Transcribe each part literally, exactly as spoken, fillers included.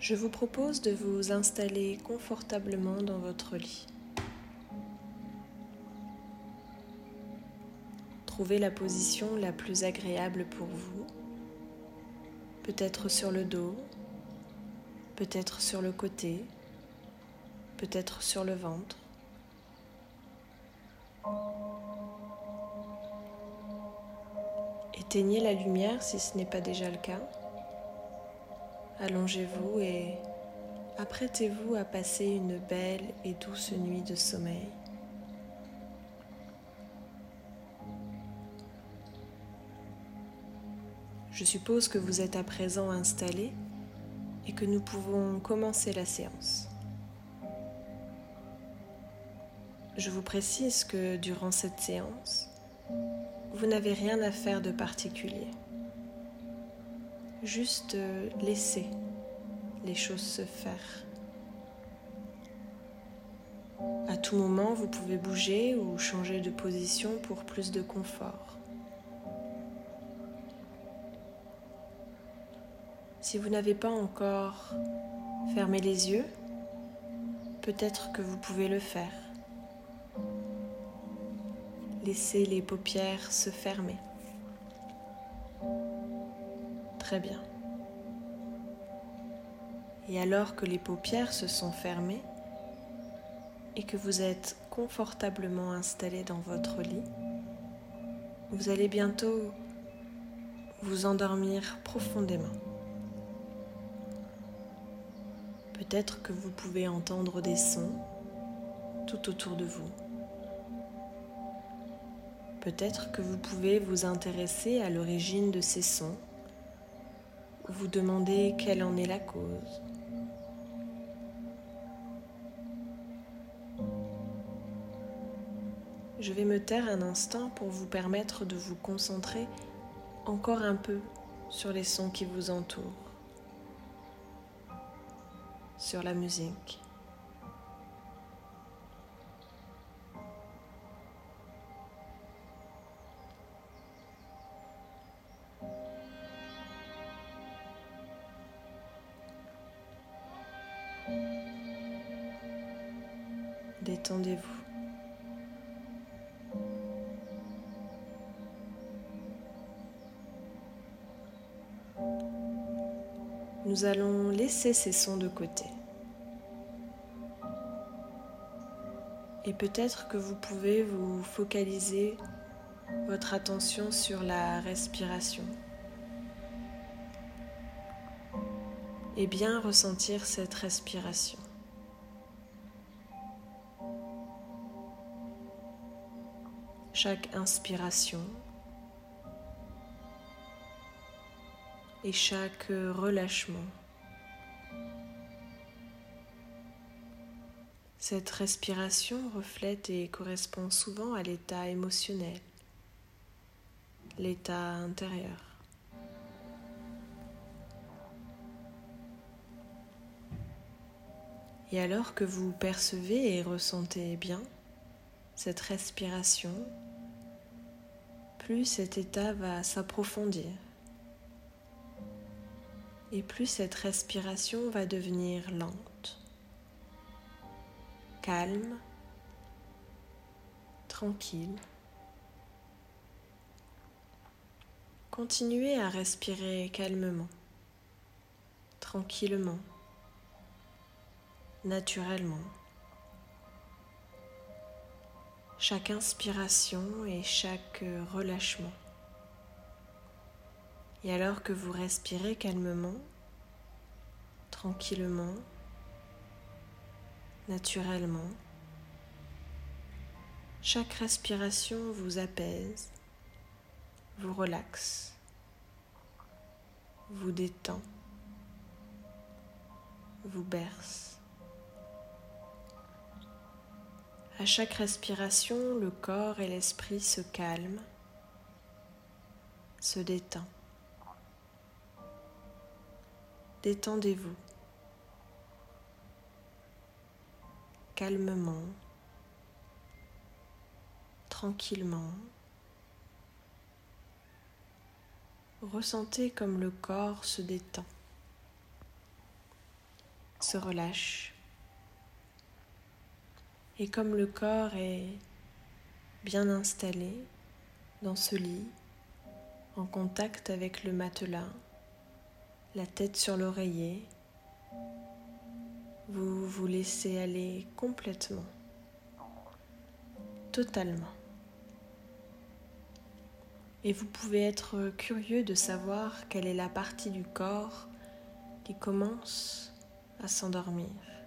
Je vous propose de vous installer confortablement dans votre lit. Trouvez la position la plus agréable pour vous, peut-être sur le dos, peut-être sur le côté, peut-être sur le ventre. Éteignez la lumière si ce n'est pas déjà le cas. Allongez-vous et apprêtez-vous à passer une belle et douce nuit de sommeil. Je suppose que vous êtes à présent installé et que nous pouvons commencer la séance. Je vous précise que durant cette séance, vous n'avez rien à faire de particulier. Juste laissez les choses se faire. À tout moment, vous pouvez bouger ou changer de position pour plus de confort. Si vous n'avez pas encore fermé les yeux, peut-être que vous pouvez le faire. Laissez les paupières se fermer. Très bien. Et alors que les paupières se sont fermées et que vous êtes confortablement installé dans votre lit, vous allez bientôt vous endormir profondément. Peut-être que vous pouvez entendre des sons tout autour de vous. Peut-être que vous pouvez vous intéresser à l'origine de ces sons, ou vous demander quelle en est la cause. Je vais me taire un instant pour vous permettre de vous concentrer encore un peu sur les sons qui vous entourent, sur la musique. Détendez-vous. Nous allons laisser ces sons de côté. Et peut-être que vous pouvez vous focaliser votre attention sur la respiration et bien ressentir cette respiration. Chaque inspiration et chaque relâchement. Cette respiration reflète et correspond souvent à l'état émotionnel, l'état intérieur. Et alors que vous percevez et ressentez bien cette respiration, plus cet état va s'approfondir et plus cette respiration va devenir lente, calme, tranquille. Continuez à respirer calmement, tranquillement, naturellement. Chaque inspiration et chaque relâchement. Et alors que vous respirez calmement, tranquillement, naturellement, chaque respiration vous apaise, vous relaxe, vous détend, vous berce. À chaque respiration, le corps et l'esprit se calment, se détend. Détendez-vous calmement, tranquillement. Ressentez comme le corps se détend se relâche. Et comme le corps est bien installé dans ce lit, en contact avec le matelas, la tête sur l'oreiller, vous vous laissez aller complètement, totalement. Et vous pouvez être curieux de savoir quelle est la partie du corps qui commence à s'endormir.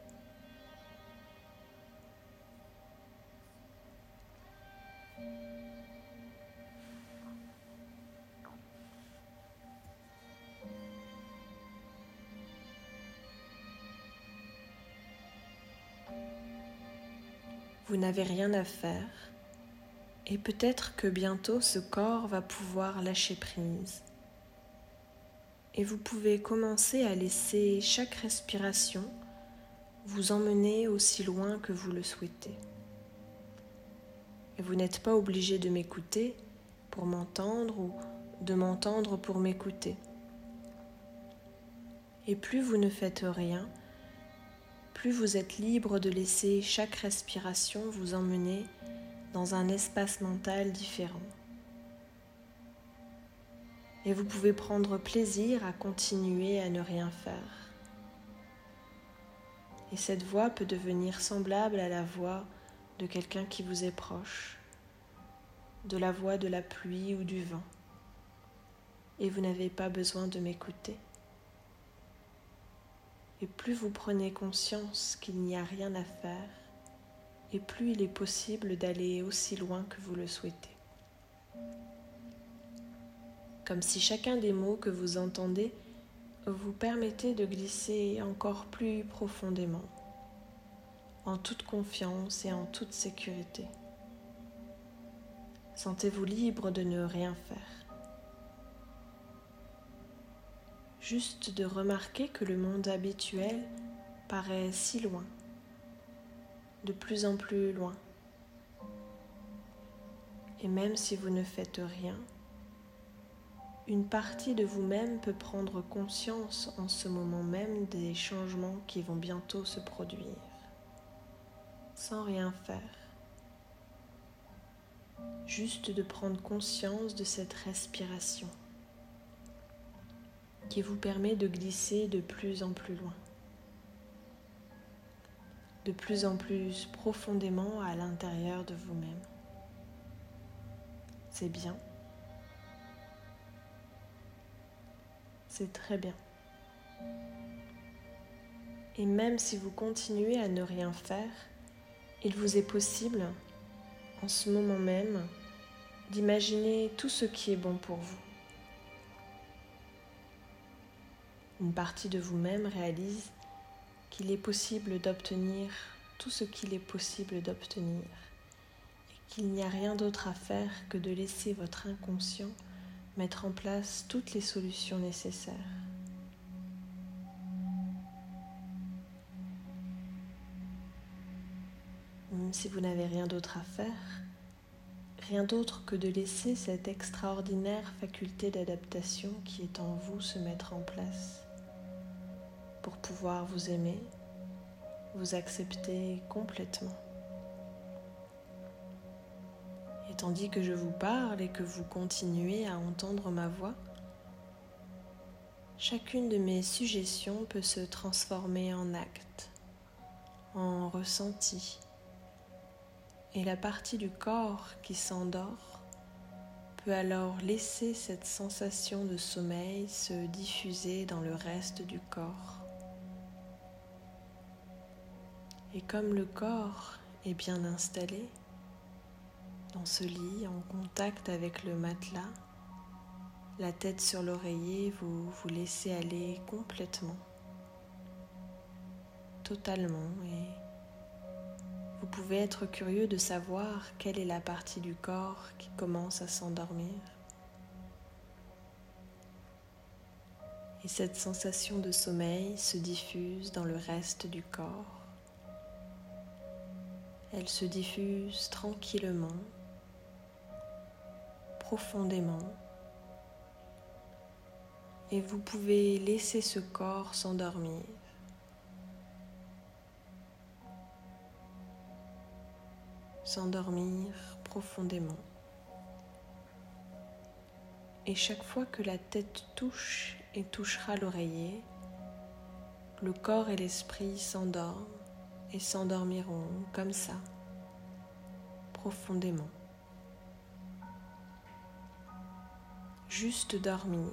Vous n'avez rien à faire et peut-être que bientôt ce corps va pouvoir lâcher prise. Et vous pouvez commencer à laisser chaque respiration vous emmener aussi loin que vous le souhaitez. Et vous n'êtes pas obligé de m'écouter pour m'entendre ou de m'entendre pour m'écouter. Et plus vous ne faites rien, plus vous êtes libre de laisser chaque respiration vous emmener dans un espace mental différent. Et vous pouvez prendre plaisir à continuer à ne rien faire. Et cette voix peut devenir semblable à la voix de quelqu'un qui vous est proche, de la voix de la pluie ou du vent. Et vous n'avez pas besoin de m'écouter. Et plus vous prenez conscience qu'il n'y a rien à faire, et plus il est possible d'aller aussi loin que vous le souhaitez. Comme si chacun des mots que vous entendez vous permettait de glisser encore plus profondément, en toute confiance et en toute sécurité. Sentez-vous libre de ne rien faire. Juste de remarquer que le monde habituel paraît si loin, de plus en plus loin. Et même si vous ne faites rien, une partie de vous-même peut prendre conscience en ce moment même des changements qui vont bientôt se produire, sans rien faire. Juste de prendre conscience de cette respiration qui vous permet de glisser de plus en plus loin, de plus en plus profondément à l'intérieur de vous-même. C'est bien. C'est très bien. Et même si vous continuez à ne rien faire, il vous est possible, en ce moment même, d'imaginer tout ce qui est bon pour vous. Une partie de vous-même réalise qu'il est possible d'obtenir tout ce qu'il est possible d'obtenir et qu'il n'y a rien d'autre à faire que de laisser votre inconscient mettre en place toutes les solutions nécessaires. Même si vous n'avez rien d'autre à faire, rien d'autre que de laisser cette extraordinaire faculté d'adaptation qui est en vous se mettre en place pour pouvoir vous aimer, vous accepter complètement. Et tandis que je vous parle et que vous continuez à entendre ma voix, chacune de mes suggestions peut se transformer en acte, en ressenti. Et la partie du corps qui s'endort peut alors laisser cette sensation de sommeil se diffuser dans le reste du corps. Et comme le corps est bien installé dans ce lit, en contact avec le matelas, la tête sur l'oreiller, vous vous laissez aller complètement, totalement, et vous pouvez être curieux de savoir quelle est la partie du corps qui commence à s'endormir. Et cette sensation de sommeil se diffuse dans le reste du corps. Elle se diffuse tranquillement, profondément, et vous pouvez laisser ce corps s'endormir s'endormir profondément. Et chaque fois que la tête touche et touchera l'oreiller, le corps et l'esprit s'endorment et s'endormiront comme ça, profondément. Juste dormir,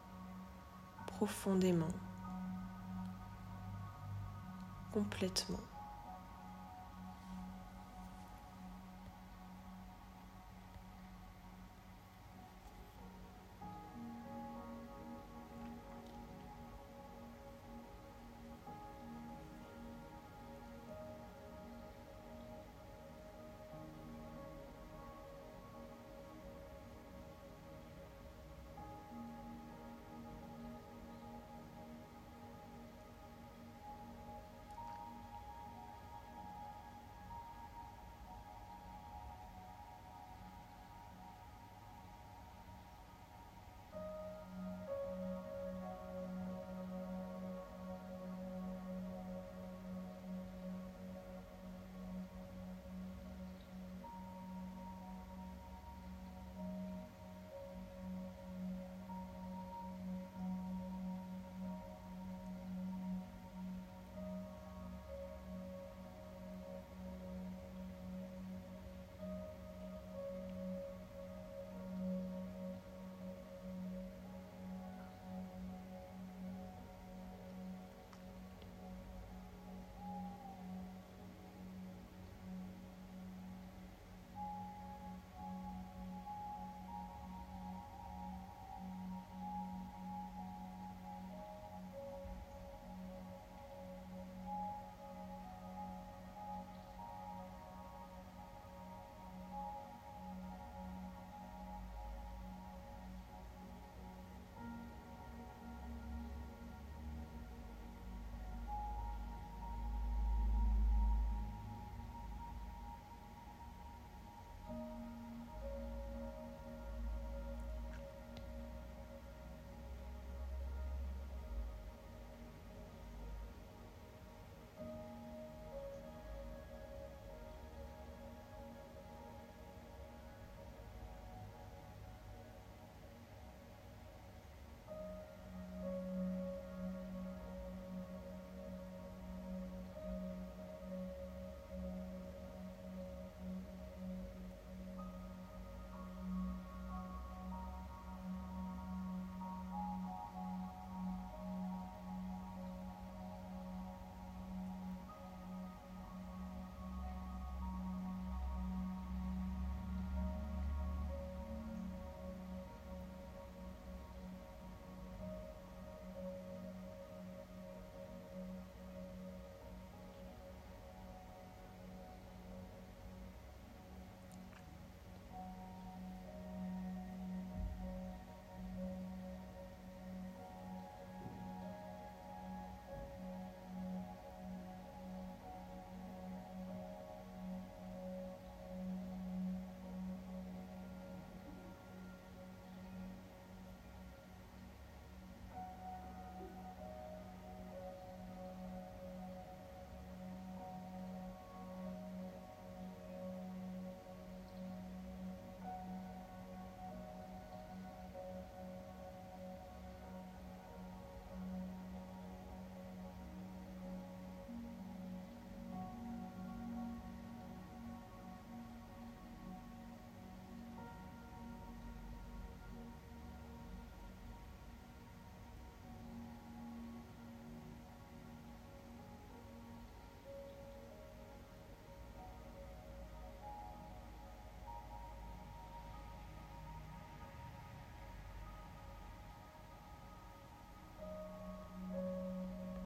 profondément, complètement.